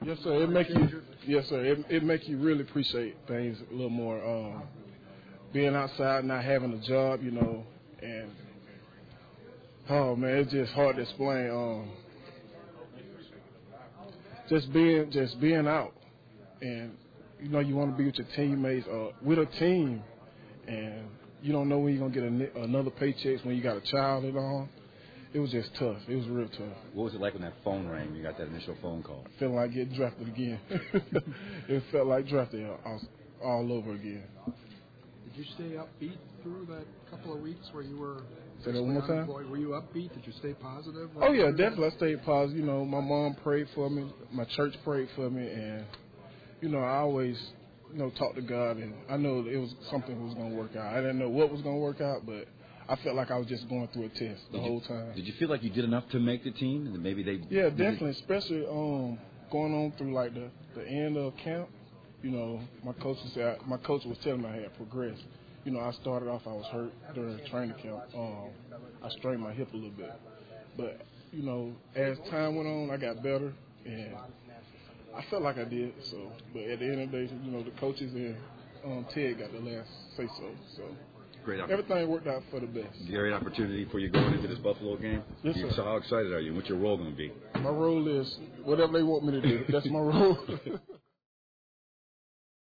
Yes, sir. It make you. Yes, sir. It make you really appreciate things a little more. Being outside, not having a job, and oh man, it's just hard to explain. Just being out, and you want to be with your teammates or with a team, and you don't know when you're gonna get another paycheck when you got a child at home. It was just tough. It was real tough. What was it like when that phone rang? You got that initial phone call. Feeling like getting drafted again. It felt like drafted all over again. Did you stay upbeat through that couple of weeks where you were? Say that one more time. Were you upbeat? Did you stay positive? Oh yeah, definitely. I stayed positive. My mom prayed for me. My church prayed for me, and I always talk to God, and I know it was something that was going to work out. I didn't know what was going to work out, but I felt like I was just going through a test the whole time. Did you feel like you did enough to make the team? And maybe they. Yeah, definitely, especially going on through like the end of camp. My coach was telling me I had progressed. I started off, I was hurt during training camp. I strained my hip a little bit, but as time went on, I got better, and I felt like I did. So, but at the end of the day, the coaches and Ted got the last say so. So. Great everything worked out for the best. Great opportunity for you going into this Buffalo game. Yes, sir. So how excited are you? What's your role going to be? My role is whatever they want me to do. That's my role.